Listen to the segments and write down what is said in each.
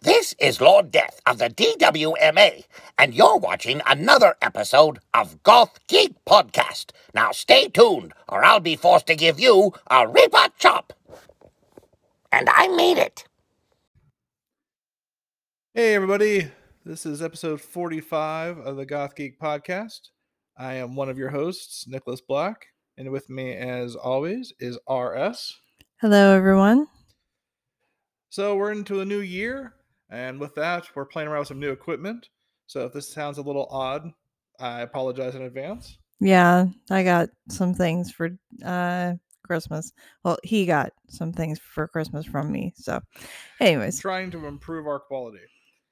This is Lord Death of the DWMA, and you're watching another episode of Goth Geek Podcast. Now stay tuned, or I'll be forced to give you a Reaper chop. And I made it. Hey everybody, this is episode 45 of the Goth Geek Podcast. I am one of your hosts, Nicholas Black, and with me as always is RS. Hello everyone. So we're into a new year, and with that, we're playing around with some new equipment. So if this sounds a little odd, I apologize in advance. Yeah, I got some things for Christmas. Well, he got some things for Christmas from me. So, anyways, Trying to improve our quality.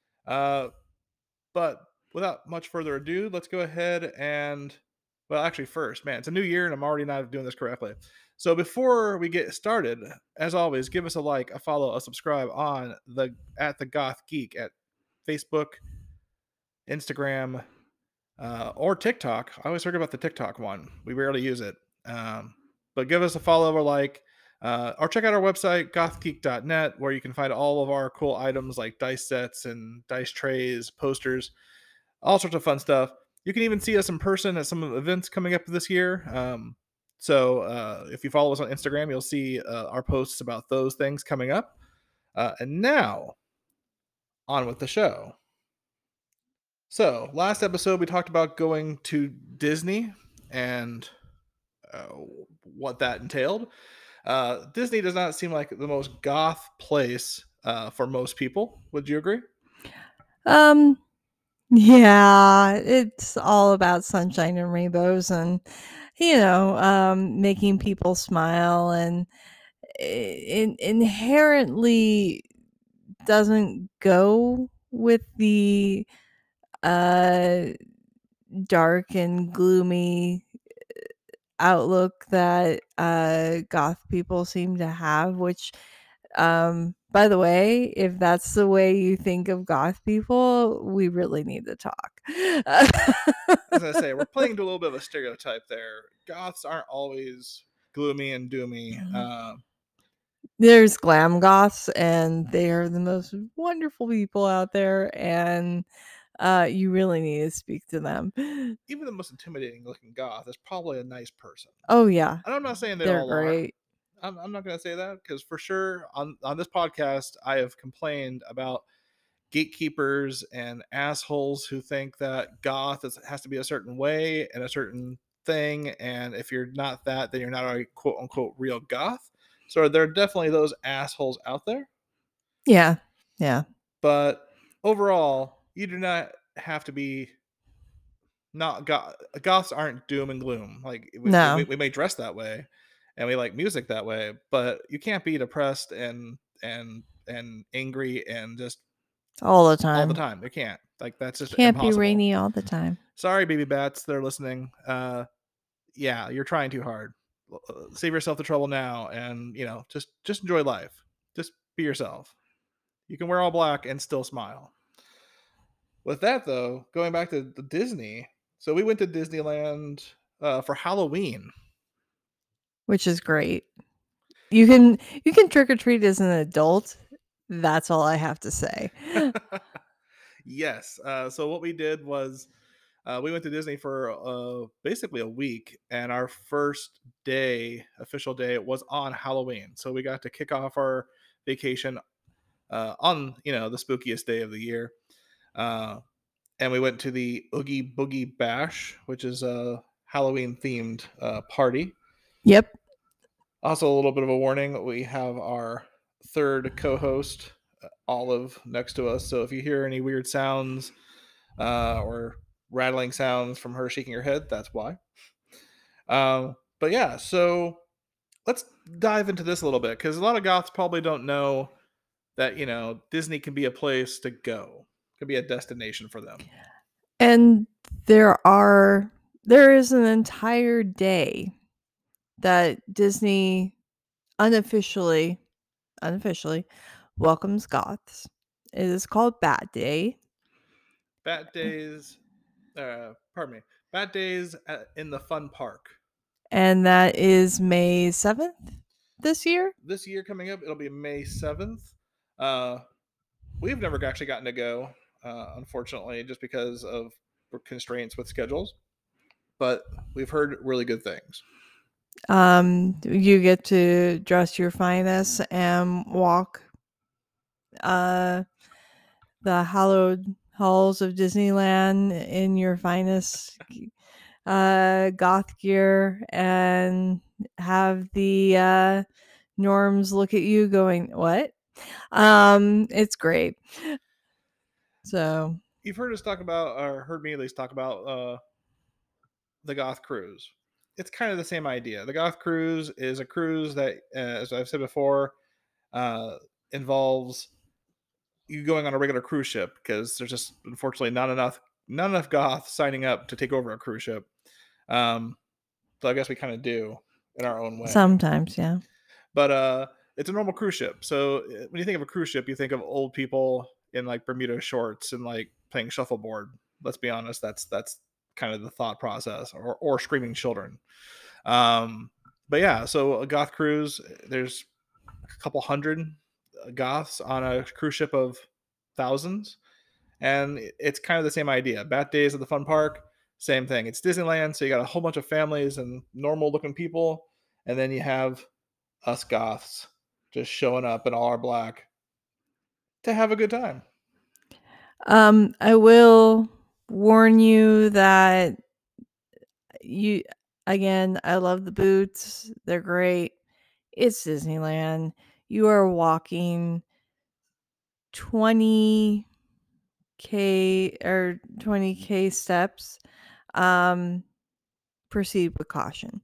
But without much further ado, let's go ahead and, well, actually first, man, it's a new year and I'm already not doing this correctly. So before we get started, as always, give us a like, a follow, a subscribe on the Goth Geek at Facebook, Instagram, or TikTok. I always heard about the TikTok one. We rarely use it. But give us a follow or like, or check out our website, gothgeek.net, where you can find all of our cool items like dice sets and dice trays, posters, all sorts of fun stuff. You can even see us in person at some of the events coming up this year. So if you follow us on Instagram, you'll see our posts about those things coming up. And now, on with the show. So, last episode, we talked about going to Disney and what that entailed. Disney does not seem like the most goth place for most people. Would you agree? yeah, it's all about sunshine and rainbows and making people smile, and it inherently doesn't go with the dark and gloomy outlook that goth people seem to have, which by the way, if that's the way you think of goth people, we really need to talk. As I say, we're playing to a little bit of a stereotype there. Goths aren't always gloomy and doomy. There's glam goths, and they are the most wonderful people out there, and you really need to speak to them. Even the most intimidating looking goth is probably a nice person. Oh yeah, and I'm not saying they're all great. I'm not going to say that, because for sure on this podcast I have complained about gatekeepers and assholes who think that goth has to be a certain way and a certain thing, and if you're not that, then you're not a quote unquote real goth. So there are definitely those assholes out there. Yeah. But overall, you do not have to be not goths aren't doom and gloom. Like No. we may dress that way and we like music that way, but you can't be depressed and angry and just All the time. all the time. You can't. Like, that's just Can't impossible. be rainy all the time. Sorry, baby bats that are listening. Yeah, you're trying too hard. Save yourself the trouble now, and just enjoy life. Just be yourself. You can wear all black and still smile. With that, though, going back to the Disney, so we went to Disneyland for Halloween, which is great. You can trick or treat as an adult. That's all I have to say. Yes. So what we did was we went to Disney for basically a week, and our first day, official day, was on Halloween. So we got to kick off our vacation on the spookiest day of the year. And we went to the Oogie Boogie Bash, which is a Halloween themed party. Yep. Also, a little bit of a warning: we have our third co-host, Olive, next to us. So if you hear any weird sounds or rattling sounds from her shaking her head, that's why. But yeah, so let's dive into this a little bit, because a lot of goths probably don't know that Disney can be a place to go, can be a destination for them. And there is an entire day that Disney unofficially welcomes goths. It is called Bat Day. Bat Days, Bat Days in the Fun Park. And that is May 7th this year? This year coming up, it'll be May 7th. we've never actually gotten to go, unfortunately, just because of constraints with schedules. But we've heard really good things. You get to dress your finest and walk the hallowed halls of Disneyland in your finest goth gear and have the norms look at you going, "What?" It's great. So You've heard us talk about, or heard me at least talk about, the Goth Cruise. It's kind of the same idea. The Goth Cruise is a cruise that, as I've said before, uh, involves you going on a regular cruise ship because there's just unfortunately not enough goths signing up to take over a cruise ship. Um, so I guess we kind of do in our own way. sometimes, yeah. But it's a normal cruise ship. So when you think of a cruise ship, you think of old people in like Bermuda shorts and like playing shuffleboard. Let's be honest, that's kind of the thought process, or screaming children. But yeah, so a goth cruise, there's a couple hundred goths on a cruise ship of thousands, and it's kind of the same idea. Bat Days at the fun park, same thing. It's Disneyland, so you got a whole bunch of families and normal looking people, and then you have us goths just showing up in all our black to have a good time. I will warn you that you again, I love the boots. They're great. It's Disneyland. You are walking 20k or 20k steps. Proceed with caution.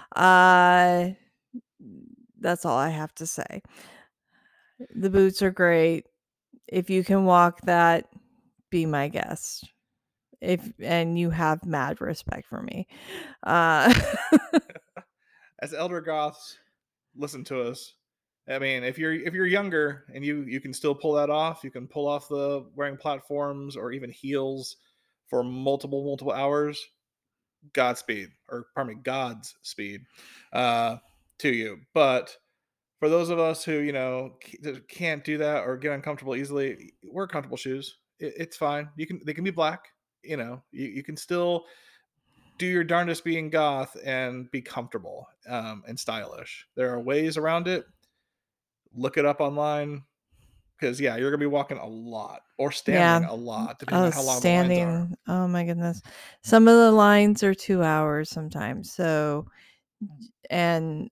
That's all I have to say. The boots are great. If you can walk that, be my guest. And you have mad respect for me. As elder goths, listen to us. I mean, if you're younger and you can still pull that off, you can pull off the wearing platforms or even heels for multiple hours. Godspeed, or pardon me, God's speed, to you. But for those of us who can't do that or get uncomfortable easily, wear comfortable shoes. It's fine. They can be black. You can still do your darndest being goth and be comfortable, and stylish. There are ways around it. Look it up online, because you're gonna be walking a lot or standing a lot, depending on how long the lines are. Oh my goodness. Some of the lines are 2 hours sometimes. So, and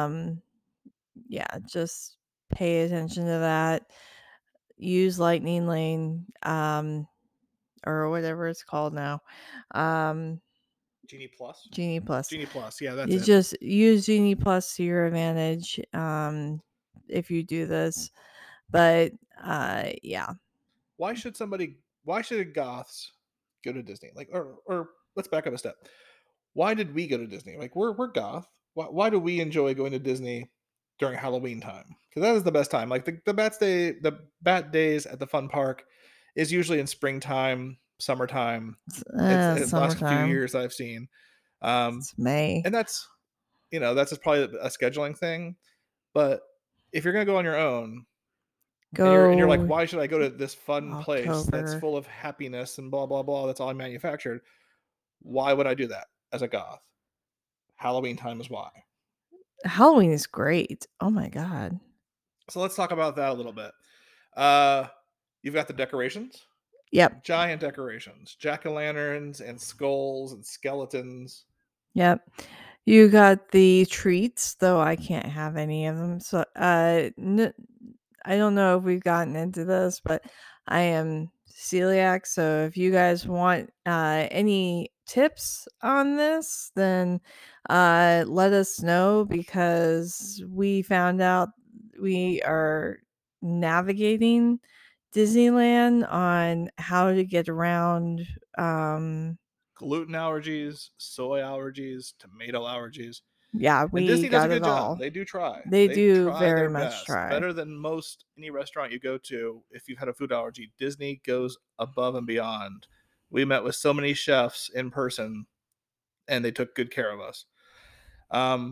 just pay attention to that. Use Lightning Lane, or whatever it's called now. Genie Plus. Genie Plus. Genie Plus. Yeah, that's You it. just use Genie Plus to your advantage, if you do this. But yeah. Why should goths go to Disney? Like, or let's back up a step. Why did we go to Disney? Like, we're goth. Why do we enjoy going to Disney during Halloween time? Because that is the best time. Like the Bat Days at the fun park is usually in springtime, summertime. It's the last few Summertime. years I've seen. It's May. And that's just probably a scheduling thing. But if you're gonna go on your own, and you're like, why should I go to this fun place that's October. full of happiness and blah blah blah? That's all I manufactured. Why would I do that as a goth? Halloween time is why. Halloween is great. Oh my god. So let's talk about that a little bit. You've got the decorations. Yep. Giant decorations, jack-o'-lanterns and skulls and skeletons. Yep. You got the treats, though I can't have any of them. So I don't know if we've gotten into this, but I am celiac. So if you guys want any tips on this, then let us know, because we found out we are navigating Disneyland on how to get around Gluten allergies, soy allergies, tomato allergies. yeah, And we Disney does a got good it all. job. They do try. They do try very their much best. try. Better than most any restaurant you go to. If you've had a food allergy, Disney goes above and beyond. We met with so many chefs in person, and they took good care of us.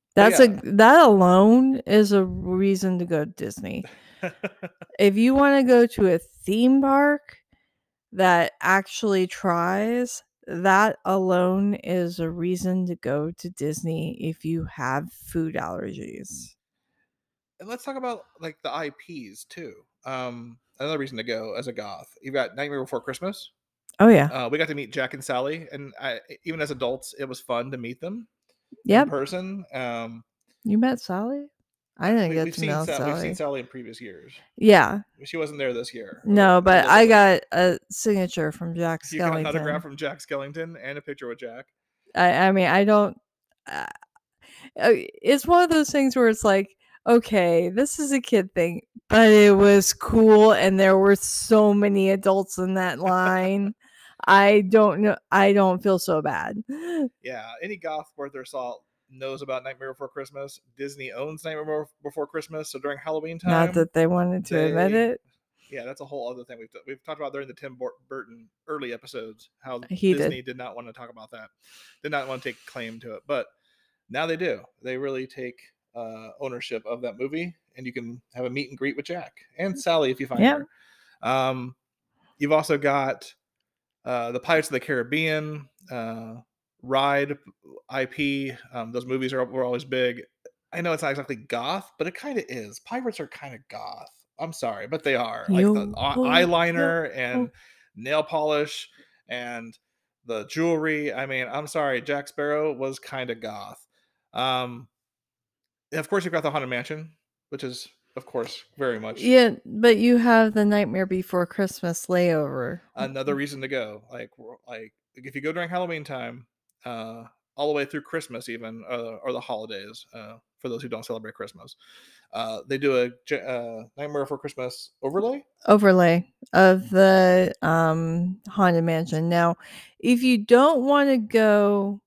That alone is a reason to go to Disney. If you want to go to a theme park that actually tries, that alone is a reason to go to Disney if you have food allergies. And let's talk about like the IPs too. Another reason to go as a goth. You've got Nightmare Before Christmas. Oh yeah. We got to meet Jack and Sally, and even as adults, it was fun to meet them in Yep. person. You met Sally? I didn't get We've to seen know We've seen Sally. Sally in previous years. Yeah. She wasn't there this year. No, It but was I like- got a signature from Jack you got an Skellington. autograph from Jack Skellington and a picture with Jack. I mean, I don't. It's one of those things where it's like, okay, this is a kid thing, but it was cool, and there were so many adults in that line. I don't know. I don't feel so bad. Yeah, any goth worth their salt knows about Nightmare Before Christmas. Disney owns Nightmare Before Christmas, so during Halloween time, Not that they wanted to admit it. Yeah, that's a whole other thing we've talked about during the Tim Burton early episodes. How He Disney did not want to talk about that, did not want to take claim to it, but now they do. They really take ownership of that movie, and you can have a meet and greet with Jack and Sally if you find her. You've also got the Pirates of the Caribbean, Ride IP. Those movies were always big. I know it's not exactly goth, but it kind of is. Pirates are kind of goth. I'm sorry, but they are. Like the eyeliner and nail polish and the jewelry. I mean, I'm sorry, Jack Sparrow was kind of goth. Of course, you've got the Haunted Mansion, which is, of course, very much. Yeah, but you have the Nightmare Before Christmas layover. Another reason to go. Like if you go during Halloween time, all the way through Christmas, even or the holidays, for those who don't celebrate Christmas, they do a Nightmare Before Christmas overlay of the Haunted Mansion. Now, if you don't want to go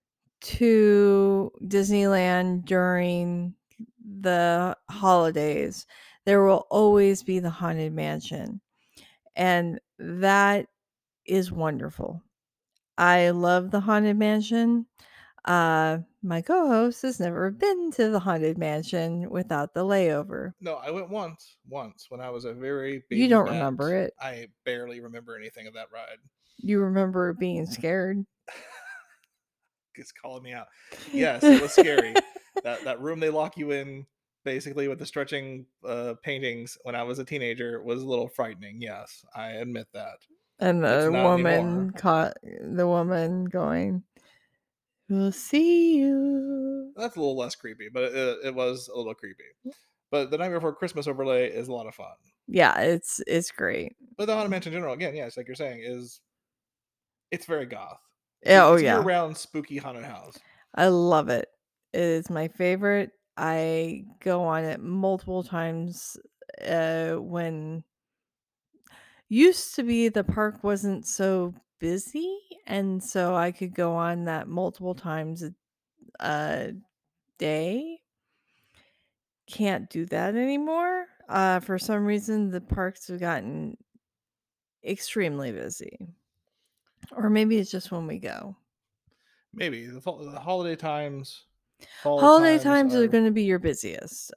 to Disneyland during the holidays, there will always be the Haunted Mansion, and that is wonderful. I love the Haunted Mansion. My co-host has never been to the Haunted Mansion without the layover. No, I went once when I was a very baby. You don't remember it. I barely remember anything of that ride. You remember being scared. It's calling me out. Yes, it was scary. that room they lock you in basically with the stretching paintings when I was a teenager was a little frightening. Yes, I admit that. And the woman caught the woman going, "We'll see you." That's a little less creepy, but it was a little creepy. But the Nightmare Before Christmas overlay is a lot of fun. Yeah, it's great. But the Haunted Mansion in general, again, it's like you're saying, it's very goth. It's yeah. year-round spooky haunted house. I love it. It is my favorite. I go on it multiple times. When used to be the park wasn't so busy, and so I could go on that multiple times a day. Can't do that anymore. For some reason, the parks have gotten extremely busy, or maybe it's just when we go. Maybe the holiday times. Holiday times are going to be your busiest.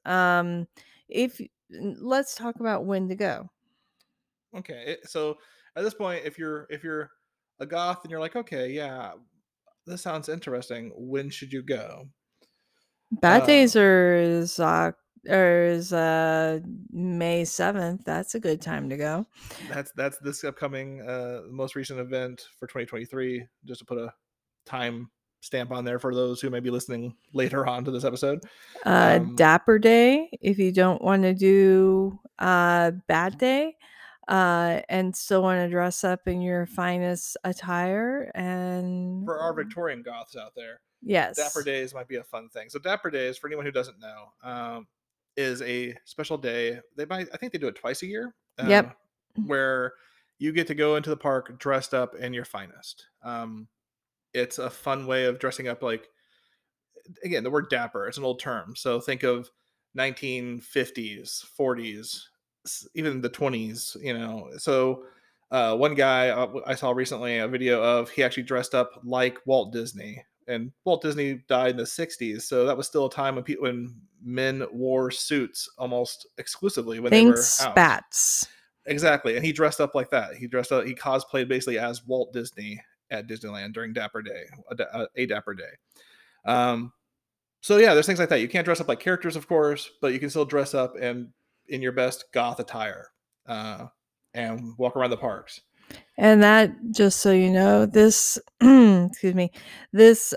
Let's talk about when to go. Okay, so at this point, if you're a goth and you're like, okay, yeah, this sounds interesting. When should you go? Bad Days is May 7th. That's a good time to go. That's this upcoming most recent event for 2023. Just to put a time stamp on there for those who may be listening later on to this episode. Dapper Day, if you don't want to do Bad Day and still want to dress up in your finest attire. And for our Victorian goths out there, yes, Dapper Days might be a fun thing. So Dapper Days, for anyone who doesn't know, is a special day. I think they do it twice a year. Yep. Where you get to go into the park dressed up in your finest. It's a fun way of dressing up. Like, again, the word dapper, it's an old term. So think of 1950s, 40s, even the 20s, So one guy I saw recently a video of, he actually dressed up like Walt Disney And Walt Disney died in the 60s, so that was still a time when men wore suits almost exclusively when they Think were out. spats. Exactly, and he dressed up like that. He cosplayed basically as Walt Disney at Disneyland during Dapper Day, a Dapper Day. So yeah, there's things like that. You can't dress up like characters, of course, but you can still dress up and in your best goth attire and walk around the parks. And that, just so you know, this excuse me, this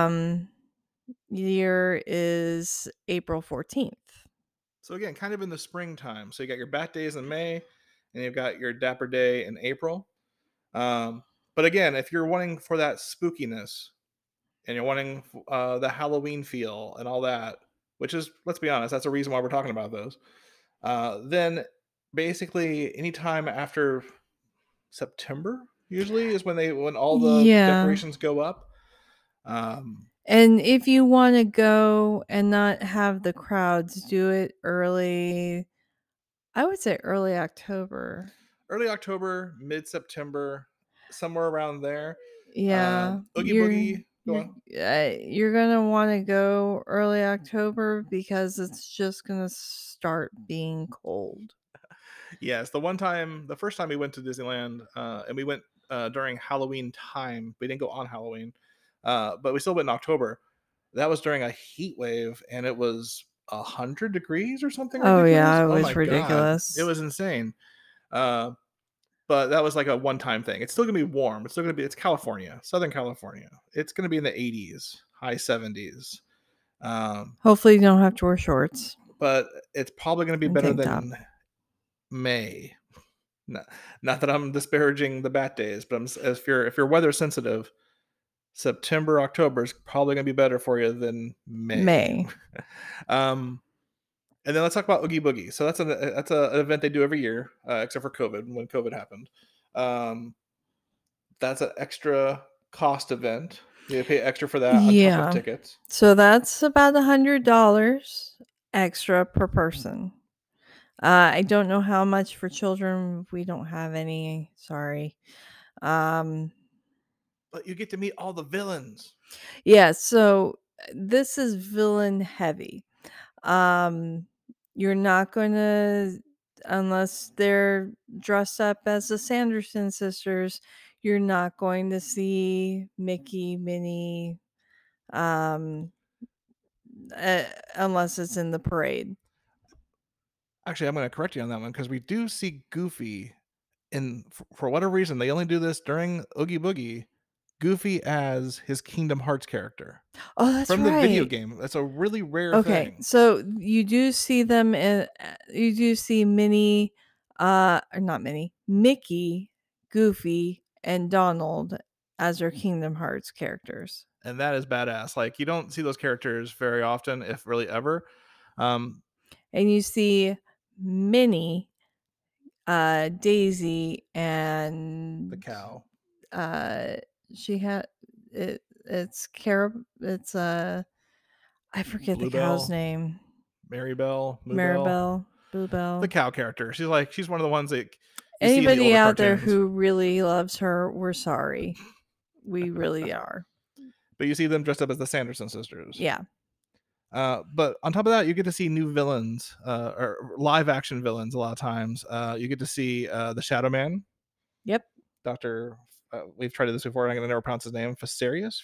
year is April 14th. So again, kind of in the springtime. So you got your Bat Days in May, and you've got your Dapper Day in April. But again, if you're wanting for that spookiness, and you're wanting the Halloween feel and all that, which is, let's be honest, that's a reason why we're talking about those. Then basically anytime after September usually is when all the decorations go up. And if you want to go and not have the crowds, do it early. I would say early October. Early October, mid-September, somewhere around there. Yeah. Oogie Boogie. You're going to want to go early October because it's just going to start being cold. Yes, the first time we went to Disneyland, and we went during Halloween time. We didn't go on Halloween, but we still went in October. That was during a heat wave, and it was 100 degrees or something. Oh ridiculous. yeah, it was ridiculous. God. It was insane. But that was like a one-time thing. It's still gonna be warm. It's California, Southern California. It's gonna be in the 80s, high 70s. Hopefully you don't have to wear shorts. But it's probably gonna be better than May. Not that I'm disparaging the Bat Days, but if you're weather sensitive, September, October is probably gonna be better for you than May. And then let's talk about Oogie Boogie. So that's an event they do every year, except for COVID, when COVID happened. That's an extra cost event. You pay extra for that on top of tickets. So that's about $100 extra per person. I don't know how much for children. We don't have any. Sorry. But you get to meet all the villains. Yeah. So this is villain heavy. You're not going to, unless they're dressed up as the Sanderson sisters, you're not going to see Mickey, Minnie, unless it's in the parade. Actually, I'm going to correct you on that one because we do see Goofy for whatever reason, they only do this during Oogie Boogie. Goofy as his Kingdom Hearts character. Oh, that's from the video game. That's a really rare thing. Okay, so you do see them you do see Minnie, or not Minnie, Mickey, Goofy, and Donald as their Kingdom Hearts characters. And that is badass. Like, you don't see those characters very often, if really ever. And you see Minnie, Daisy, and the cow. She had it. It's I forget Bluebell, the cow's name. Maribel, Bluebell. The cow character. She's one of the ones that anybody out there who really loves her, we're sorry. We really are. But you see them dressed up as the Sanderson sisters. Yeah. But on top of that, you get to see new villains, or live action villains a lot of times. You get to see the Shadow Man. Yep. Dr. We've tried this before, and I'm going to never pronounce his name. Facerius.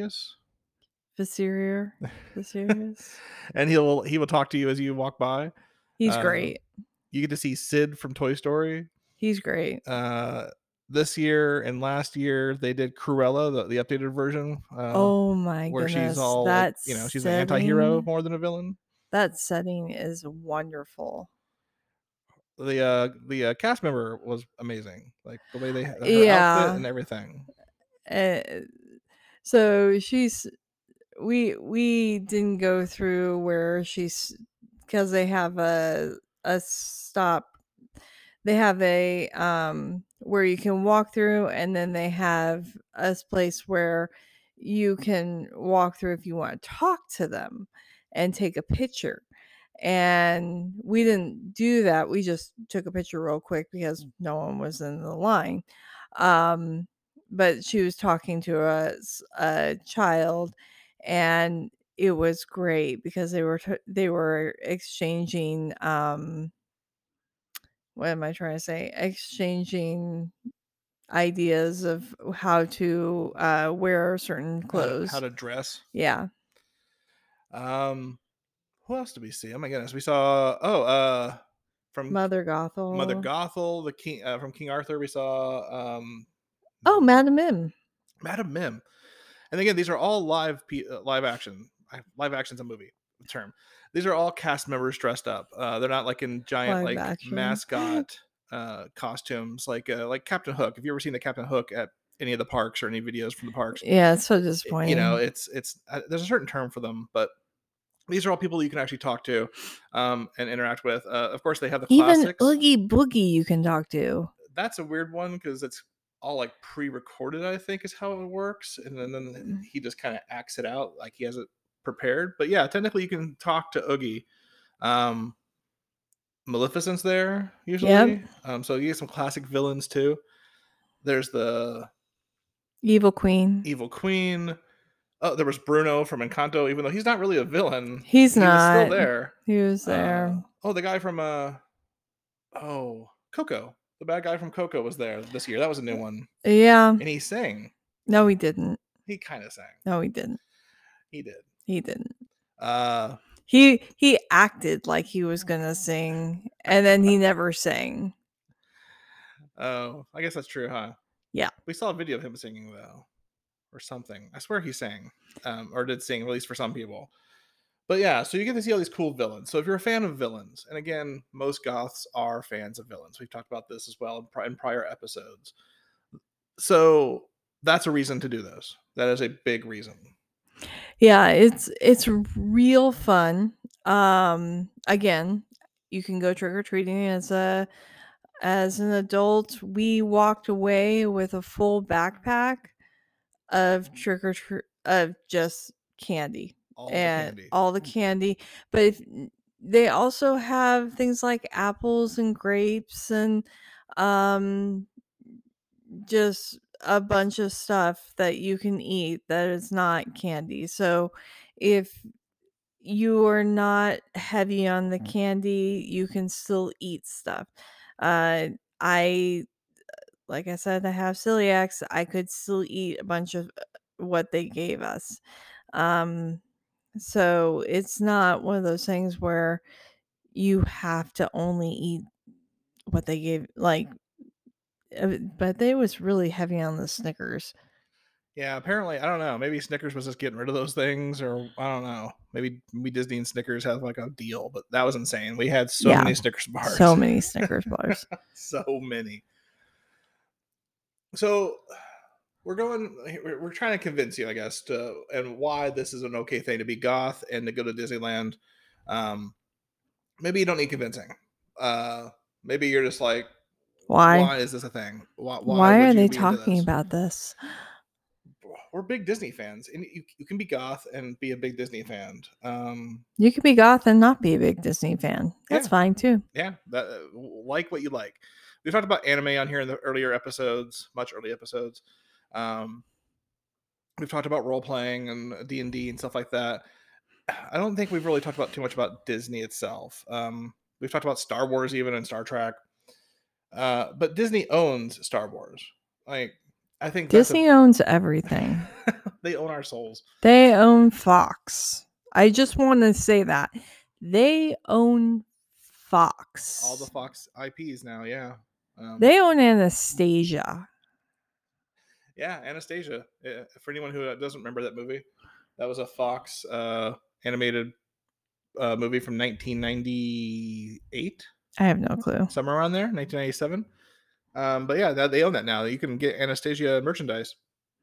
And he will talk to you as you walk by. He's great. You get to see Sid from Toy Story. He's great. This year and last year they did Cruella, the updated version. Oh my where goodness. she's all she's an anti-hero more than a villain. That setting is wonderful. The cast member was amazing, like the way they had her outfit and everything. So we didn't go through where she's, because they have a stop. They have a where you can walk through, and then they have a place where you can walk through if you want to talk to them and take a picture. And we didn't do that. We just took a picture real quick because no one was in the line. but she was talking to a child, and it was great because they were exchanging what am I trying to say? Exchanging ideas of how to wear certain How clothes. to dress. Yeah. Who else did we see? Oh my goodness, we saw from Mother Gothel. Mother Gothel, the king from King Arthur. We saw Oh, Madam Mim. Madam Mim, and again, these are all live action. Live action's a movie term. These are all cast members dressed up. They're not like in giant Live like action. mascot costumes like Captain Hook. Have you ever seen the Captain Hook at any of the parks or any videos from the parks? Yeah, it's so disappointing. You know, it's there's a certain term for them, but these are all people you can actually talk to and interact with. Of course, they have the classics. Even Oogie Boogie you can talk to. That's a weird one because it's all like pre-recorded, I think is how it works, and then he just kind of acts it out like he has it prepared. But yeah, technically you can talk to Oogie. Maleficent's there usually. Yep. So you get some classic villains too. There's the Evil Queen. Oh, there was Bruno from Encanto, even though he's not really a villain. He's He was not. still there. He was there. The guy from Coco. The bad guy from Coco was there this year. That was a new one. Yeah. And he sang. No, he didn't. He kind of sang. No, he didn't. He did. He didn't. He acted like he was gonna sing, and then he never sang. Oh, I guess that's true, huh? Yeah. We saw a video of him singing though, or something. I swear he sang, or did sing, at least for some people. But yeah, so you get to see all these cool villains. So if you're a fan of villains, and again, most goths are fans of villains. We've talked about this as well in prior episodes. So that's a reason to do this. That is a big reason. Yeah, it's real fun. Again, you can go trick or treating as an adult. We walked away with a full backpack of of just candy. All the candy. But they also have things like apples and grapes and just a bunch of stuff that you can eat that is not candy. So if you are not heavy on the candy, you can still eat stuff. I like I said, I have celiacs. I could still eat a bunch of what they gave us. So it's not one of those things where you have to only eat what they gave, but they was really heavy on the Snickers. Yeah, apparently, I don't know. Maybe Snickers was just getting rid of those things, or I don't know. Maybe Disney and Snickers have like a deal, but that was insane. We had so many Snickers bars. So many Snickers bars. So many. So we're trying to convince you, I guess, and why this is an okay thing to be goth and to go to Disneyland. Maybe you don't need convincing. Maybe you're just like, why is this a thing? Why are they talking about this? We're big Disney fans, and you can be goth and be a big Disney fan. You can be goth and not be a big Disney fan. That's fine too. Yeah, like what you like. We've talked about anime on here in the earlier episodes, much early episodes. We've talked about role playing and D&D and stuff like that. I don't think we've really talked about too much about Disney itself. We've talked about Star Wars even and Star Trek, but Disney owns Star Wars. Like, I think Disney owns everything. They own our souls. They own Fox. I just want to say that they own Fox. All the Fox IPs now, yeah. They own Anastasia. Yeah, Anastasia. Yeah, for anyone who doesn't remember that movie, that was a Fox animated movie from 1998. I have no clue. Somewhere around there, 1997. But yeah, they own that now. You can get Anastasia merchandise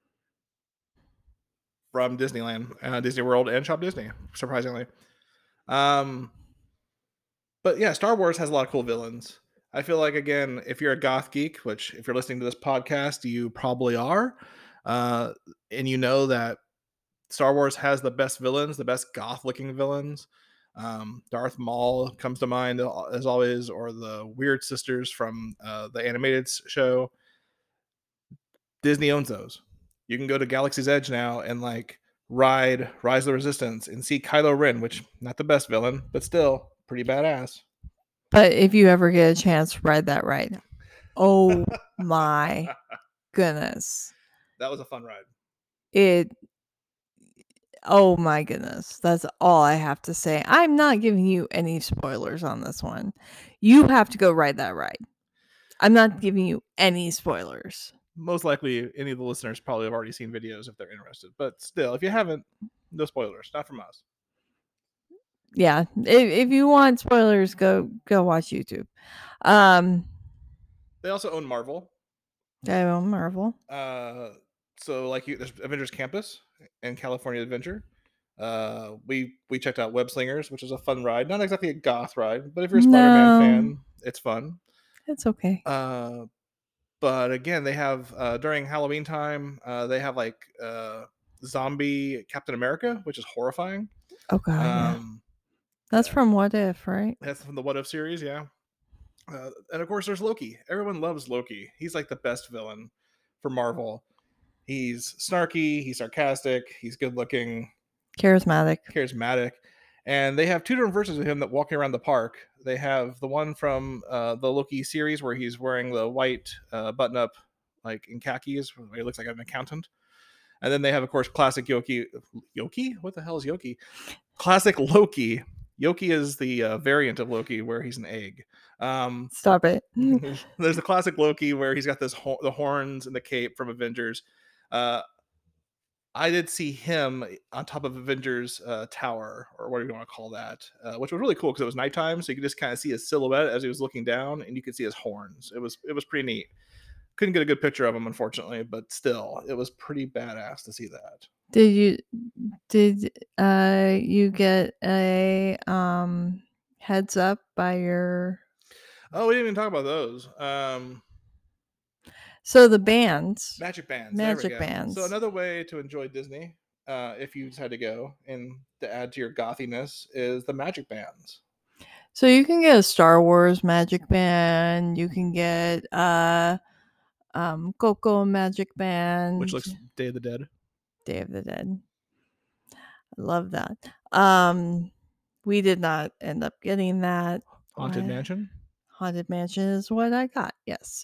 from Disneyland, Disney World, and Shop Disney, surprisingly. But yeah, Star Wars has a lot of cool villains. I feel like, again, if you're a goth geek, which if you're listening to this podcast, you probably are, and you know that Star Wars has the best villains, the best goth-looking villains. Darth Maul comes to mind as always, or the Weird Sisters from the animated show. Disney owns those. You can go to Galaxy's Edge now and like ride Rise of the Resistance and see Kylo Ren, which not the best villain, but still pretty badass. But if you ever get a chance, ride that ride. Oh my goodness. That was a fun ride. Oh my goodness. That's all I have to say. I'm not giving you any spoilers on this one. You have to go ride that ride. I'm not giving you any spoilers. Most likely, any of the listeners probably have already seen videos if they're interested. But still, if you haven't, no spoilers. Not from us. Yeah. If you want spoilers, go watch YouTube. They also own Marvel. I own Marvel. So like there's Avengers Campus and California Adventure. We checked out Web Slingers, which is a fun ride. Not exactly a goth ride, but if you're a Spider-Man fan, it's fun. It's okay. But again, they have during Halloween time, they have like zombie Captain America, which is horrifying. Oh god, yeah. That's from What If, right? That's from the What If series, yeah. And of course, there's Loki. Everyone loves Loki. He's like the best villain for Marvel. He's snarky, he's sarcastic, he's good looking, charismatic. And they have two different versions of him that walking around the park. They have the one from the Loki series where he's wearing the white button up, like in khakis, where he looks like an accountant. And then they have, of course, classic Yoki. What the hell is Yoki? Classic Loki. Yoki is the variant of Loki where he's an egg. Stop it. There's the classic Loki where he's got the horns and the cape from Avengers. I did see him on top of Avengers Tower, or what do you want to call that, which was really cool because it was nighttime, so you could just kind of see his silhouette as he was looking down, and you could see his horns. It was pretty neat. Couldn't get a good picture of him, unfortunately, but still, it was pretty badass to see that. Did you get a heads up by your? Oh, we didn't even talk about those. So the bands, magic bands. So another way to enjoy Disney, if you decide to go and to add to your gothiness, is the magic bands. So you can get a Star Wars magic band. You can get Coco magic band, which looks Day of the Dead. Day of the Dead. I love that. We did not end up getting that. Haunted Mansion. Haunted Mansion is what I got. Yes.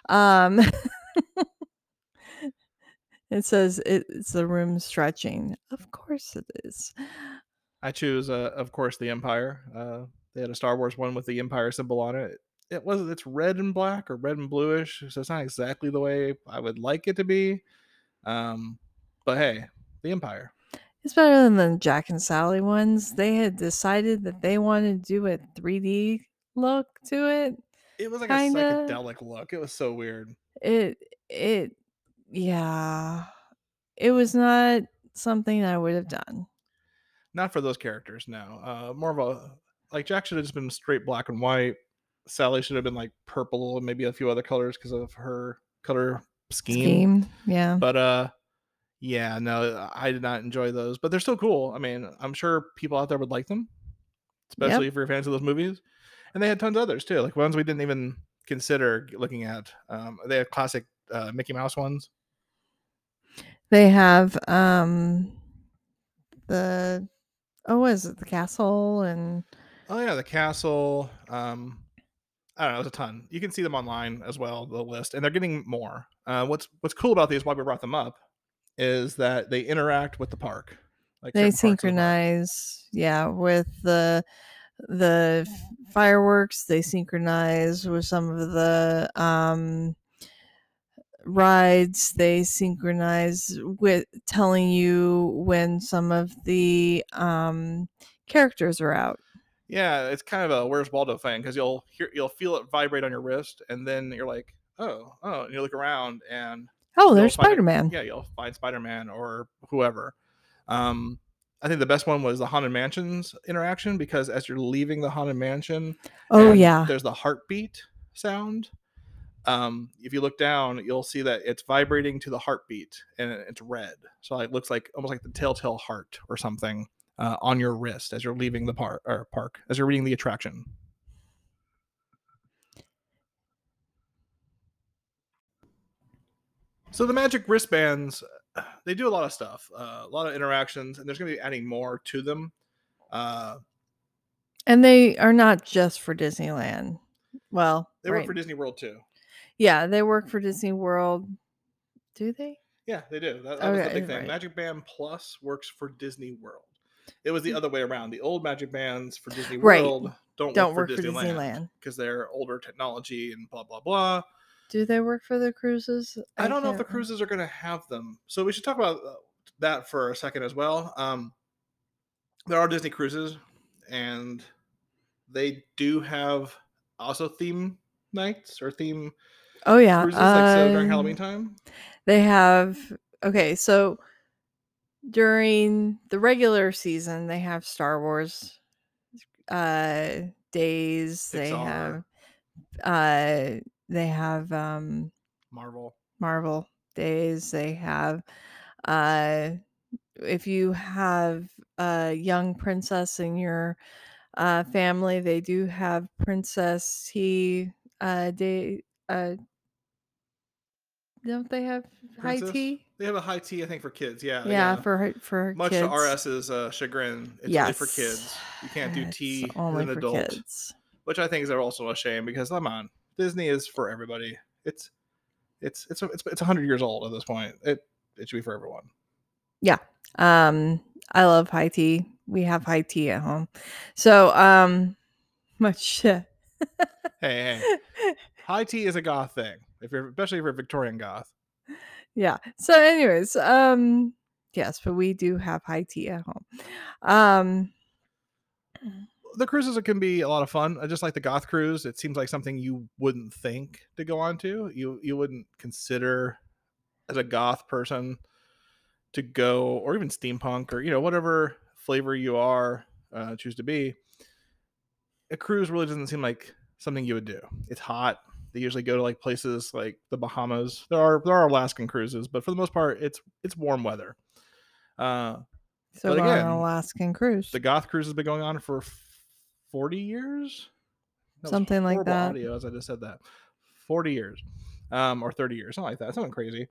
It says it's the room stretching. Of course it is. I choose, of course, the Empire. They had a Star Wars one with the Empire symbol on it. It's red and black or red and bluish, so it's not exactly the way I would like it to be. But hey, the Empire. It's better than the Jack and Sally ones. They had decided that they wanted to do a 3D look to it. It was like kinda. A psychedelic look. It was so weird. Yeah. It was not something I would have done. Not for those characters, no. More of a, like, Jack should have just been straight black and white. Sally should have been like purple and maybe a few other colors because of her color scheme. Yeah. But yeah, no, I did not enjoy those, but they're still cool. I mean, I'm sure people out there would like them, especially if you're fans of those movies. And they had tons of others too, like ones we didn't even consider looking at. They have classic Mickey Mouse ones. They have what is it? The castle and the castle. I don't know, there's a ton. You can see them online as well, the list, and they're getting more. What's cool about these, why we brought them up, is that they interact with the park. Like they synchronize, with the fireworks. They synchronize with some of the rides. They synchronize with telling you when some of the characters are out. Yeah, it's kind of a Where's Waldo thing, because you'll feel it vibrate on your wrist, and then you're like, oh, and you look around and there's Spider-Man. You'll find Spider-Man or whoever. I think the best one was the Haunted Mansion's interaction, because as you're leaving the Haunted Mansion, there's the heartbeat sound. If you look down, you'll see that it's vibrating to the heartbeat, and it's red, so it looks like almost like the telltale heart or something on your wrist as you're leaving the park, as you're reading the attraction. So the magic wristbands, they do a lot of stuff, a lot of interactions, and there's going to be adding more to them. And they are not just for Disneyland. Well, They work for Disney World too. Yeah, they work for Disney World. Do they? Yeah, they do. That was the Okay, big thing. right. Magic Band Plus works for Disney World. It was the other way around. The old Magic Bands for Disney Right. World don't work for Disneyland because they're older technology and blah blah blah. Do they work for the cruises? I don't know if the can't remember. cruises are going to have them. So we should talk about that for a second as well. There are Disney cruises, and they do have also theme nights or theme Oh yeah, cruises, like so during Halloween time. They have so during the regular season they have Star Wars days. Pixar. They have Marvel days. They have if you have a young princess in your family, they do have Princess Tea day. Don't they have Princess? high tea? They have a high tea, I think, for kids. Yeah, for much kids. to RS's chagrin. It's only for kids. You can't do tea It's only as an for adult, kids. which I think is also a shame because come on, Disney is for everybody. It's 100 years old at this point. It should be for everyone. Yeah. I love high tea. We have high tea at home. So much hey, high tea is a goth thing. Especially if you're Victorian goth. Yeah. So anyways, yes, but we do have high tea at home. The cruises can be a lot of fun. I just like the goth cruise. It seems like something you wouldn't think to go on to. You wouldn't consider as a goth person to go, or even steampunk, or whatever flavor you are choose to be. A cruise really doesn't seem like something you would do. It's hot. They usually go to like places like the Bahamas. There are Alaskan cruises, but for the most part, it's warm weather. So but again, an Alaskan cruise. The goth cruise has been going on for 40 years. Something like that. Audio, as I just said that. 40 years, or 30 years, something like that. Something crazy.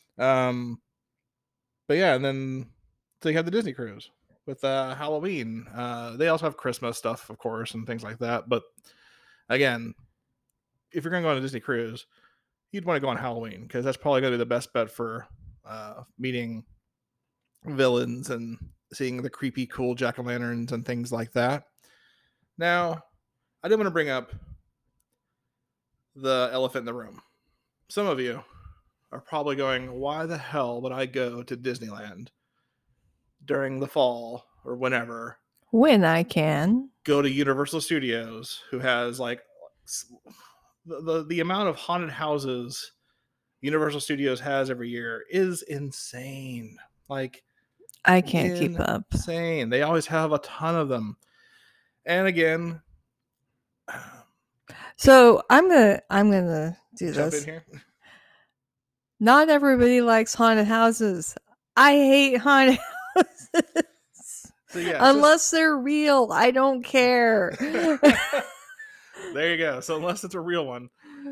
But yeah, and then they have the Disney cruise with Halloween. They also have Christmas stuff, of course, and things like that. But again, if you're going to go on a Disney cruise, you'd want to go on Halloween because that's probably going to be the best bet for meeting villains and seeing the creepy, cool jack-o'-lanterns and things like that. Now, I did want to bring up the elephant in the room. Some of you are probably going, why the hell would I go to Disneyland during the fall or whenever? When I can. Go to Universal Studios, who has like the amount of haunted houses Universal Studios has every year is insane. Like, I can't keep up. Insane. They always have a ton of them. And again, so I'm gonna do jump this. in here. Not everybody likes haunted houses. I hate haunted houses. So yeah, unless they're real, I don't care. There you go. So unless it's a real one,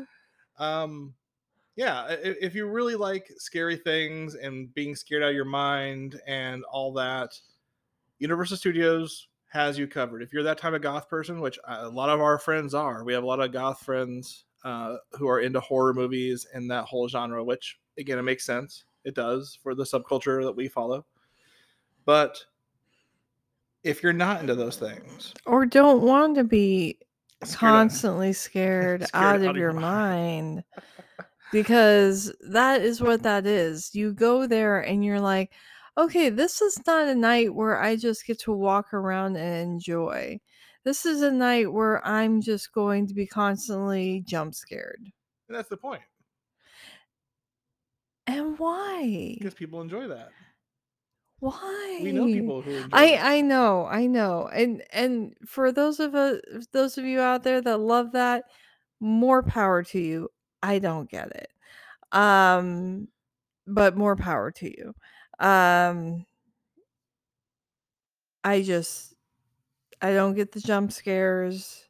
yeah, if you really like scary things and being scared out of your mind and all that, Universal Studios has you covered. If you're that type of goth person, which a lot of our friends are, we have a lot of goth friends who are into horror movies and that whole genre, which again, it makes sense. It does for the subculture that we follow. But if you're not into those things, or don't want to be constantly scared out of your mind, because that is what that is. You go there and you're like, okay, this is not a night where I just get to walk around and enjoy. This is a night where I'm just going to be constantly jump scared. And that's the point. And why? Because people enjoy that. Why? We know people who enjoy I know. And for those of you out there that love that, more power to you. I don't get it. But more power to you. I don't get the jump scares.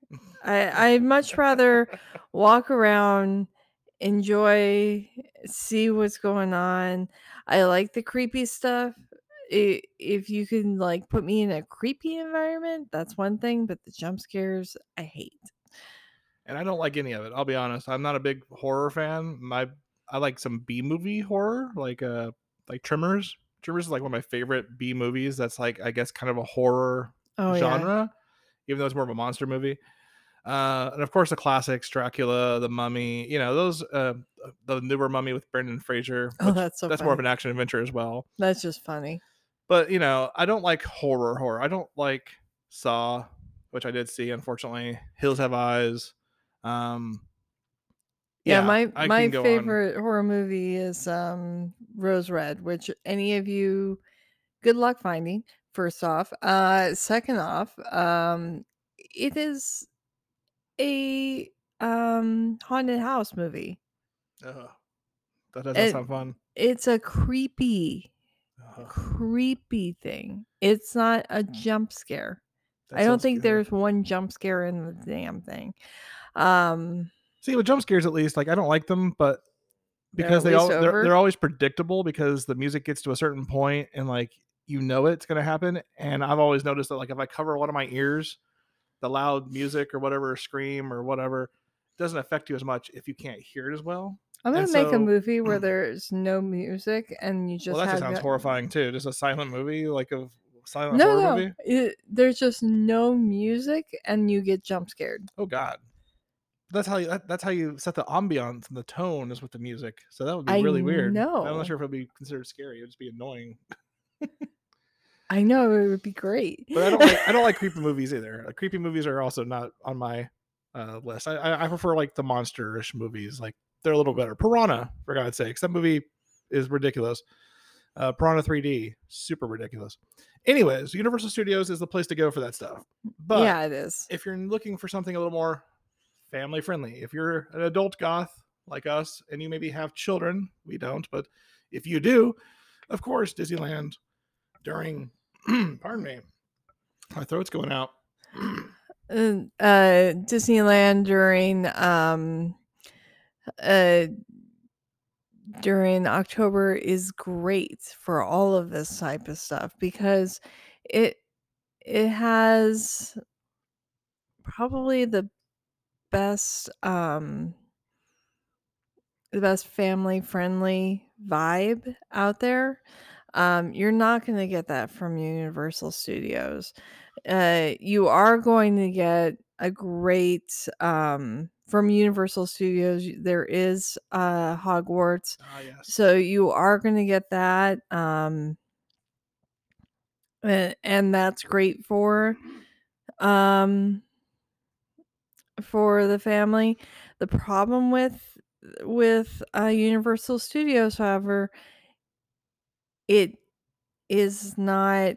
I'd much rather walk around, enjoy, see what's going on. I like the creepy stuff. If you can like put me in a creepy environment, that's one thing, but the jump scares I hate. And I don't like any of it. I'll be honest. I'm not a big horror fan. I like some B movie horror, like Tremors. Tremors is like one of my favorite B movies. That's like I guess kind of a horror Oh yeah. genre, even though it's more of a monster movie. And of course the classics, Dracula, The Mummy. You know those. The newer Mummy with Brendan Fraser. Oh, that's so That's more of funny. an action adventure as well. That's just funny. But you know, I don't like horror. I don't like Saw, which I did see, unfortunately. Hills Have Eyes. Um, Yeah, yeah, I my can go on. favorite horror movie is Rose Red, which any of you good luck finding, first off. Second off, it is a haunted house movie. Ugh, that doesn't It, sound fun. it's a creepy Ugh, thing. It's not a jump scare. that I don't sounds think good. there's one jump scare in the damn thing. Um See, with jump scares, at least, like I don't like them, but they're because at least over. they're always predictable because the music gets to a certain point and like you know it's gonna happen. And I've always noticed that like if I cover a lot of my ears, the loud music or whatever, scream or whatever, doesn't affect you as much if you can't hear it as well. I'm gonna And make a so, movie where there's no music and you well, just that just have sounds horrifying too. Just a silent movie, like a silent no, horror no. movie. There's just no music and you get jump scared. Oh God, that's how you set the ambiance and the tone is with the music. So that would be I really weird. I'm know. not sure if it would be considered scary. It would just be annoying. I know it would be great. But I don't like creepy movies either. Creepy movies are also not on my list. I prefer like the monster-ish movies. Like they're a little better. Piranha, for God's sakes, that movie is ridiculous. Piranha 3D, super ridiculous. Anyways, Universal Studios is the place to go for that stuff. But yeah, it is. if you're looking for something a little more family friendly, if you're an adult goth like us and you maybe have children, we don't, but if you do, of course, Disneyland during, pardon me, my throat's going out. Disneyland during October is great for all of this type of stuff because it has probably the best family friendly vibe out there. You're not going to get that from Universal Studios. You are going to get a great from Universal Studios. There is Hogwarts, Yes. so you are going to get that, and that's great for the family. The problem with Universal Studios, however, it is not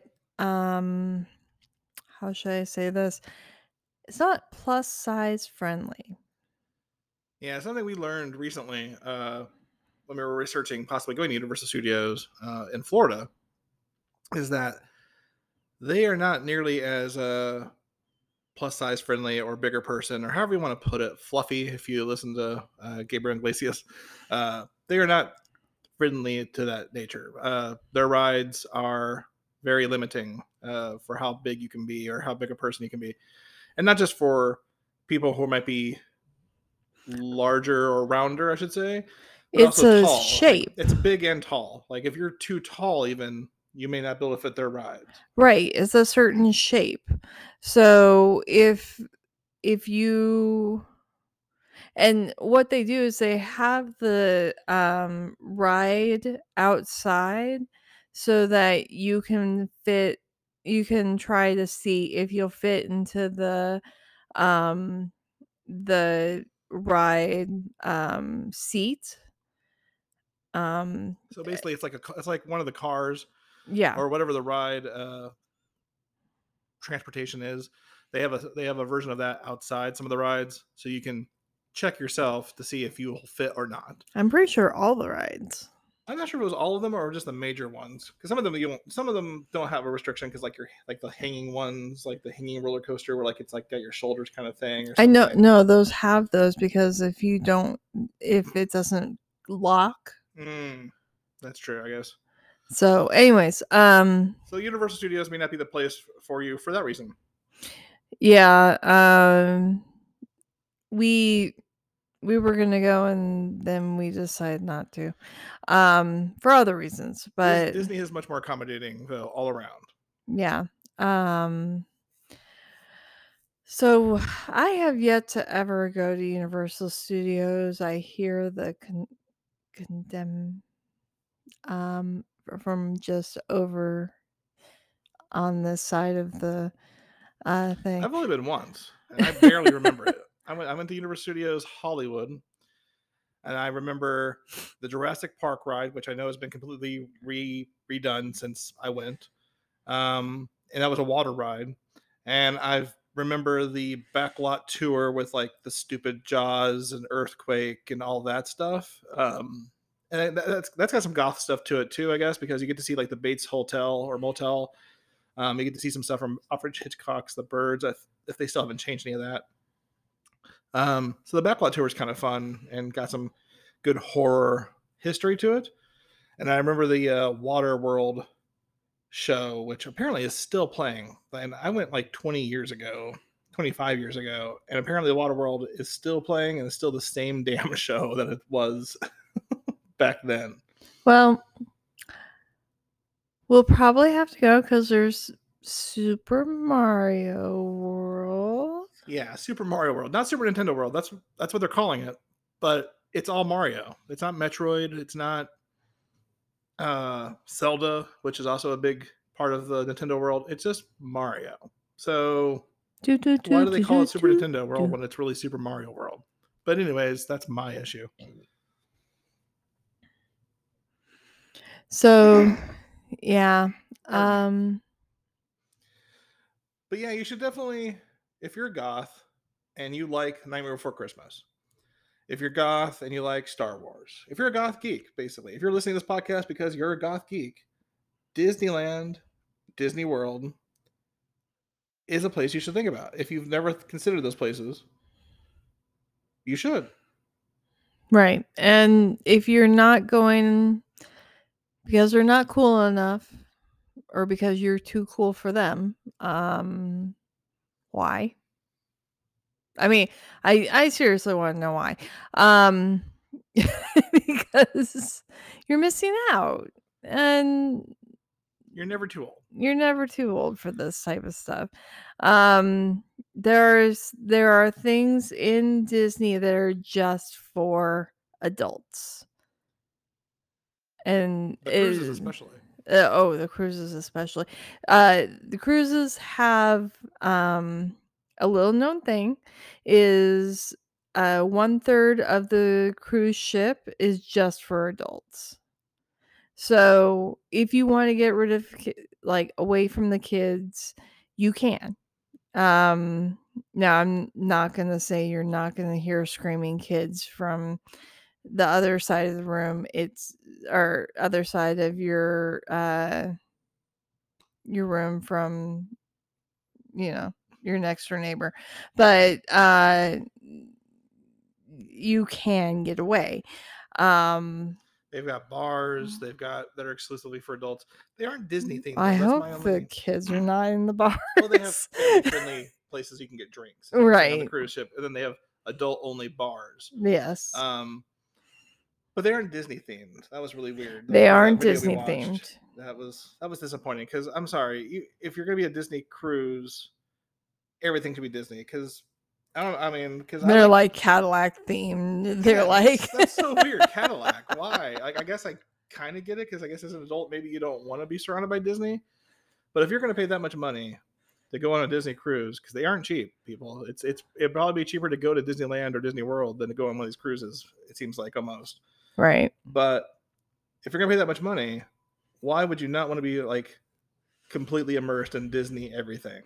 how should I say this? It's not plus size friendly. Yeah, something we learned recently when we were researching possibly going to Universal Studios in Florida is that they are not nearly as plus size friendly or bigger person or however you want to put it, fluffy. If you listen to Gabriel Iglesias, they are not friendly to that nature. Their rides are very limiting for how big you can be or how big a person you can be, and not just for people who might be larger or rounder, I should say. But It's also a tall. shape. Like, it's big and tall. Like if you're too tall, even you may not be able to fit their rides. Right, it's a certain shape. So if you and what they do is they have the ride outside so that you can try to see if you'll fit into the ride seat. So basically, it's like one of the cars, Yeah. or whatever the ride transportation is. They have a version of that outside some of the rides, so you can check yourself to see if you will fit or not. I'm pretty sure all the rides. I'm not sure if it was all of them or just the major ones, because some of them don't have a restriction, because like the hanging ones, like the hanging roller coaster, where like it's like got your shoulders kind of thing. Or I something. know, no, those have those because if it doesn't lock. That's true, I guess. So, anyways, so Universal Studios may not be the place for you for that reason. Yeah, we were gonna go and then we decided not to, for other reasons. But Disney is much more accommodating, though, all around. Yeah. So I have yet to ever go to Universal Studios. I hear the condemn from just over on this side of the thing. I've only been once, and I barely remember it. I went to Universal Studios Hollywood, and I remember the Jurassic Park ride, which I know has been completely redone since I went. And that was a water ride. And I remember the backlot tour with like the stupid Jaws and Earthquake and all that stuff. And that's got some goth stuff to it too, I guess, because you get to see like the Bates Hotel or Motel. You get to see some stuff from Alfred Hitchcock's The Birds, if they still haven't changed any of that. So the backlot tour is kind of fun and got some good horror history to it. And I remember the Water World show, which apparently is still playing. And I went like 25 years ago, and apparently the Water World is still playing and it's still the same damn show that it was back then. Well, we'll probably have to go because there's Super Mario World. Yeah, Super Mario World, not Super Nintendo World. That's what they're calling it, but it's all Mario. It's not Metroid. It's not Zelda, which is also a big part of the Nintendo world. It's just Mario. So why do they call it Super Nintendo World when it's really Super Mario World? But anyways, that's my issue. So, yeah. But yeah, you should definitely, if you're a goth and you like Nightmare Before Christmas, if you're goth and you like Star Wars, if you're a goth geek, basically, if you're listening to this podcast because you're a goth geek, Disneyland, Disney World is a place you should think about. If you've never considered those places, you should. Right. And if you're not going because they're not cool enough or because you're too cool for them, why? I mean, I seriously want to know why. Because you're missing out. And you're never too old. You're never too old for this type of stuff. There are things in Disney that are just for adults. And the cruises especially. The cruises especially. The cruises have a little known thing is 1/3 of the cruise ship is just for adults. So if you want to get rid of away from the kids, you can. Now I'm not going to say you're not going to hear screaming kids from the other side of the room. Or other side of your room from, your next door neighbor. But you can get away. They've got bars. They've got that are exclusively for adults. They aren't Disney themed. I hope the kids are not in the bars. Well, they have family-friendly places you can get drinks, right, on the cruise ship, and then they have adult-only bars. Yes. But they aren't Disney themed. That was really weird. They aren't Disney themed. That was disappointing because I'm sorry, if you're gonna be a Disney cruise, everything should be Disney because. Because they're like Cadillac themed. They're that's so weird. Cadillac, why? I guess I kind of get it because I guess as an adult, maybe you don't want to be surrounded by Disney. But if you're going to pay that much money to go on a Disney cruise, because they aren't cheap, people, it'd probably be cheaper to go to Disneyland or Disney World than to go on one of these cruises. It seems like almost right. But if you're going to pay that much money, why would you not want to be like completely immersed in Disney everything?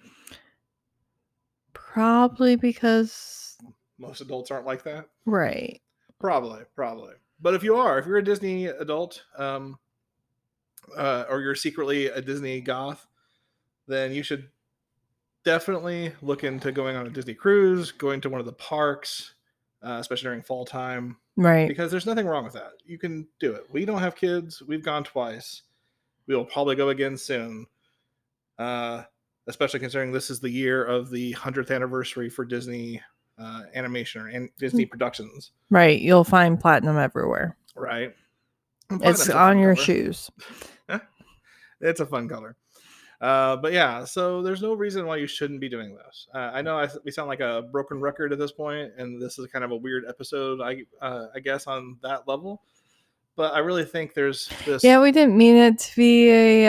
Probably because most adults aren't like that. Right. Probably. But if you're a Disney adult, or you're secretly a Disney goth, then you should definitely look into going on a Disney cruise, going to one of the parks, especially during fall time, Right. because there's nothing wrong with that. You can do it. We don't have kids. We've gone twice. We will probably go again soon. Especially considering this is the year of the 100th anniversary for Disney animation or Disney productions. Right. You'll find platinum everywhere. Right. It's on your shoes. It's a fun color. But yeah, so there's no reason why you shouldn't be doing this. I know we sound like a broken record at this point, and this is kind of a weird episode, I guess, on that level. But I really think there's this. Yeah, we didn't mean it to be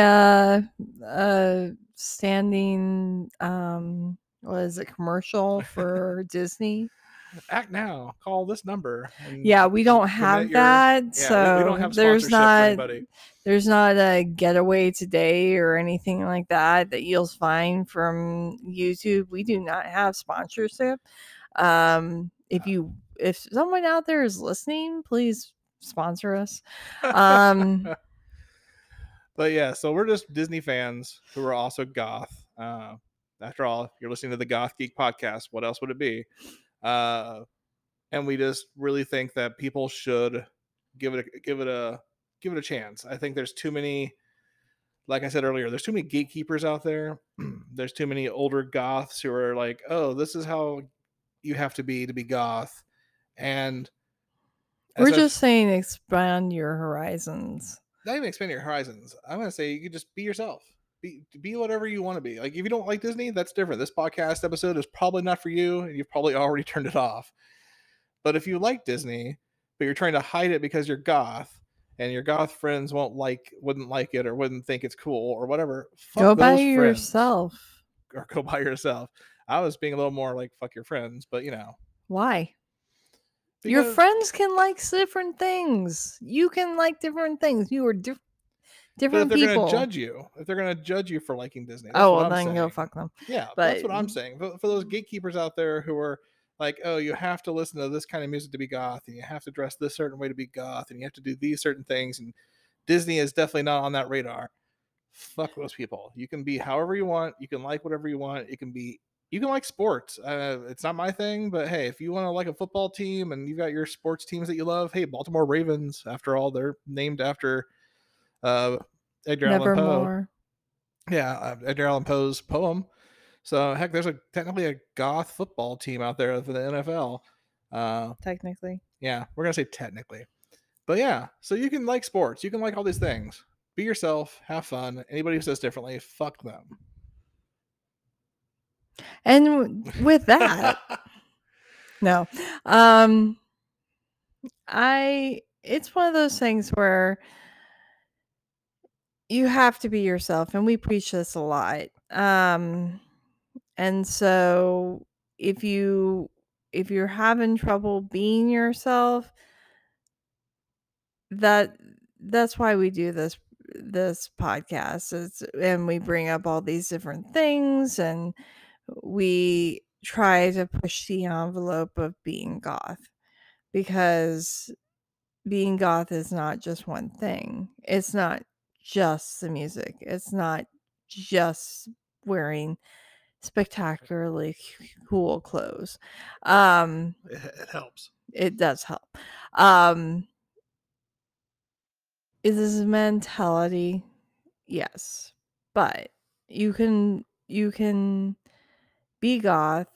a standing what is it, commercial for Disney. Act now. Call this number. Yeah, we don't have that. So we don't have there's not. There's not a getaway today or anything like that you'll find from YouTube. We do not have sponsorship. If someone out there is listening, please sponsor us. But yeah, so we're just Disney fans who are also goth. After all, you're listening to the Goth Geek podcast. What else would it be? And we just really think that people should give it a chance. I think there's too many, like I said earlier, there's too many gatekeepers out there. There's too many older goths who are like, oh, this is how you have to be goth. And we're just saying expand your horizons. Not even expand your horizons. I'm going to say you can just be yourself. Be whatever you want to be. Like, if you don't like Disney, that's different. This podcast episode is probably not for you, and you've probably already turned it off. But if you like Disney, but you're trying to hide it because you're goth, and your goth friends wouldn't like it or wouldn't think it's cool or whatever, go by yourself. Or go by yourself. I was being a little more like, fuck your friends, but why? Because your friends can like different things. You can like different things. You are different people. If they're going to judge you, for liking Disney, then go fuck them. Yeah, but that's what I'm saying. For those gatekeepers out there who are like, oh, you have to listen to this kind of music to be goth, and you have to dress this certain way to be goth, and you have to do these certain things, and Disney is definitely not on that radar. Fuck those people. You can be however you want. You can like whatever you want. You can like sports. It's not my thing, but hey, if you want to like a football team and you got your sports teams that you love, hey, Baltimore Ravens, after all, they're named after Edgar Allan Poe. Yeah, Edgar Allan Poe's poem. So heck, there's technically a goth football team out there for the NFL. Technically. Yeah, we're gonna say technically. But yeah, so you can like sports, you can like all these things. Be yourself, have fun. Anybody who says differently, fuck them. And with that, no, it's one of those things where you have to be yourself, and we preach this a lot. And so if you're having trouble being yourself, that's why we do this podcast. And we bring up all these different things, and we try to push the envelope of being goth, because being goth is not just one thing. It's not just the music. It's not just wearing spectacularly cool clothes. It helps. It does help. Is this a mentality? Yes. But you can be goth,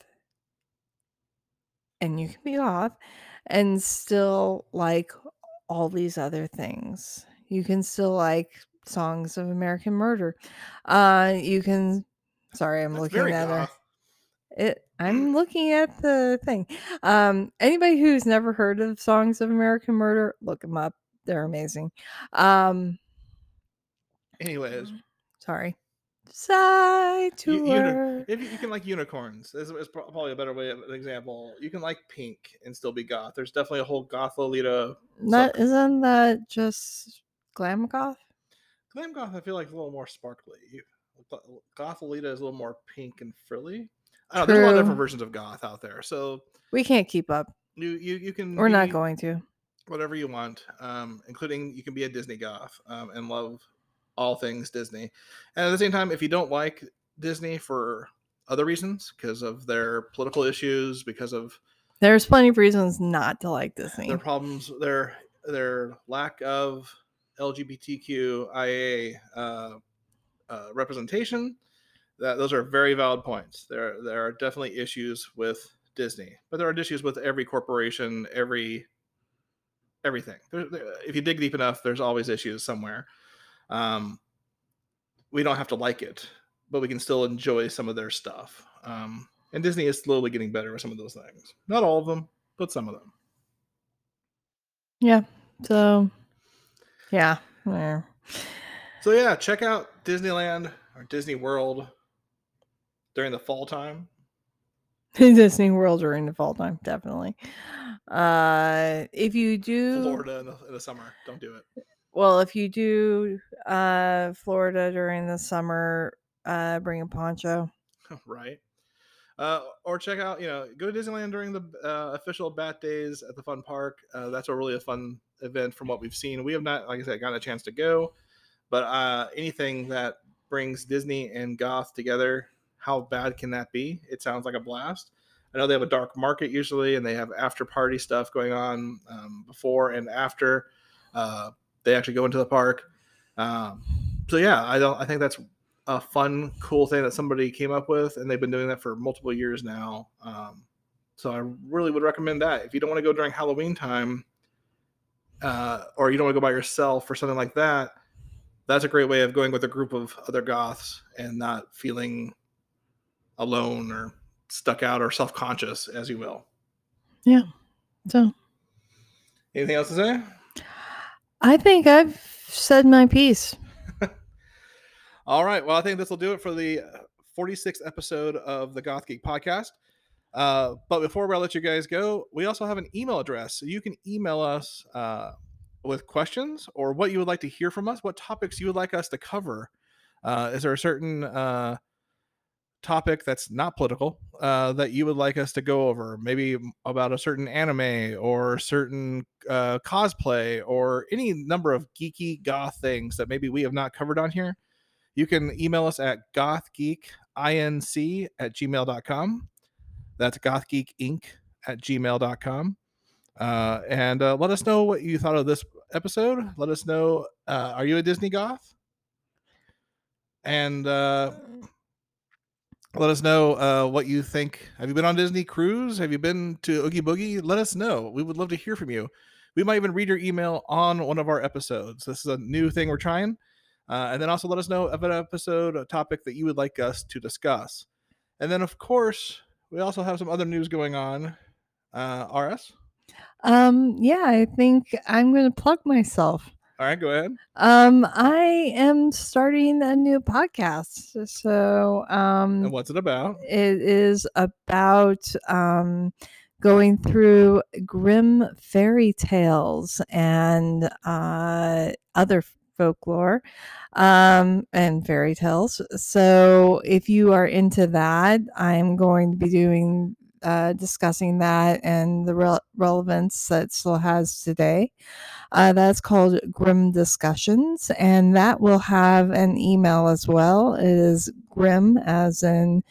and you can be goth and still like all these other things. You can still like Songs of American Murder. You can. Sorry, I'm looking at it. I'm looking at the thing. Anybody who's never heard of Songs of American Murder, look them up. They're amazing. Anyways, sorry. Side tour. If you can like unicorns, is probably a better way of an example. You can like Pink and still be goth. There's definitely a whole goth Lolita. Isn't that just glam goth? Glam goth, I feel like, is a little more sparkly. Goth Lolita is a little more pink and frilly. I don't know. There's a lot of different versions of goth out there, so we can't keep up. You can. We're not going to. whatever you want, including you can be a Disney goth and love all things Disney. And at the same time, if you don't like Disney for other reasons, because of their political issues, because of There's plenty of reasons not to like Disney. their problems, their lack of LGBTQIA representation, those are very valid points. There are definitely issues with Disney, but there are issues with every corporation, everything. If you dig deep enough, there's always issues somewhere. We don't have to like it, but we can still enjoy some of their stuff. And Disney is slowly getting better with some of those things. Not all of them, but some of them. Yeah. So, yeah. Yeah. So yeah, check out Disneyland or Disney World during the fall time. Disney World during the fall time, definitely. If you do Florida in the summer, don't do it. Well, if you do Florida during the summer, bring a poncho. Right. Or check out, go to Disneyland during the official Bat Days at the Fun Park. That's really a fun event from what we've seen. We have not, like I said, gotten a chance to go, but anything that brings Disney and goth together, how bad can that be? It sounds like a blast. I know they have a dark market usually, and they have after party stuff going on before and after they actually go into the park. So yeah, I think that's a fun, cool thing that somebody came up with, and they've been doing that for multiple years now. So I really would recommend that. If you don't want to go during Halloween time, or you don't want to go by yourself or something like that, that's a great way of going with a group of other goths and not feeling alone or stuck out or self-conscious, as you will. Yeah. So, anything else to say? I think I've said my piece. All right. Well, I think this will do it for the 46th episode of the Goth Geek podcast. But before we let you guys go, we also have an email address. So you can email us with questions or what you would like to hear from us, what topics you would like us to cover. Is there a certain topic that's not political that you would like us to go over? Maybe about a certain anime or certain cosplay or any number of geeky goth things that maybe we have not covered on here. You can email us at gothgeekinc@gmail.com. That's gothgeekinc@gmail.com. And let us know what you thought of this episode. Let us know, are you a Disney goth? And let us know what you think. Have you been on Disney cruise? Have you been to Oogie Boogie? Let us know. We would love to hear from you. We might even read your email on one of our episodes. This is a new thing we're trying. And then also let us know of an episode, a topic that you would like us to discuss. And then, of course, we also have some other news going on. RS? Yeah, I think I'm going to plug myself. All right, go ahead. I am starting a new podcast. So, and what's it about? It is about going through Grimm fairy tales and other folklore and fairy tales. So if you are into that, I'm going to be doing discussing that and the relevance that it still has today. That's called Grimm Discussions, and that will have an email as well. It is Grimm, as in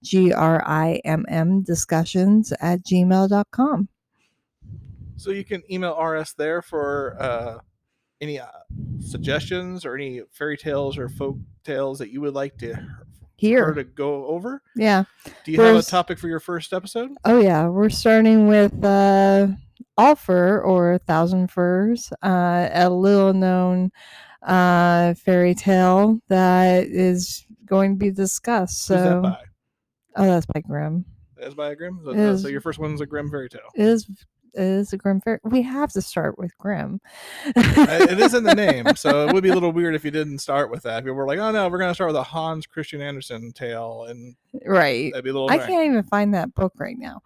GRIMM, discussions@gmail.com. So you can email RS there for any suggestions or any fairy tales or folk tales that you would like to hear to go over. Yeah. Do you have a topic for your first episode? Oh yeah, we're starting with All Fur or 1,000 Furs, a little known fairy tale that is going to be discussed. So, who's that by? Oh, that's by Grimm. That's by Grimm. So your first one's a Grimm fairy tale. It is a Grimm fairy. We have to start with Grimm. It is in the name, so it would be a little weird if you didn't start with that. If you were like, "Oh no, we're going to start with a Hans Christian Andersen tale," and right, that'd be a little. I can't even find that book right now.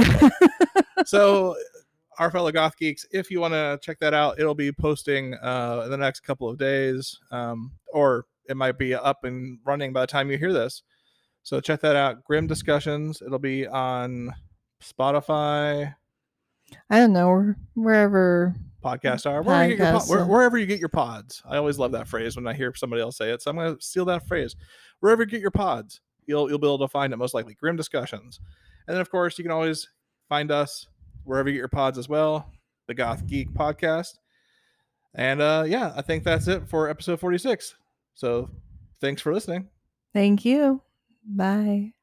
So, our fellow goth geeks, if you want to check that out, it'll be posting in the next couple of days, or it might be up and running by the time you hear this. So check that out. Grimm Discussions. It'll be on Spotify. I don't know, wherever Podcast are Podcast, wherever you get your pods. I always love that phrase when I hear somebody else say it, so I'm going to steal that phrase. Wherever you get your pods, you'll be able to find it, most likely Grim Discussions. And then of course you can always find us wherever you get your pods as well, the Goth Geek Podcast. And yeah, I think that's it for episode 46. So thanks for listening. Thank you. Bye.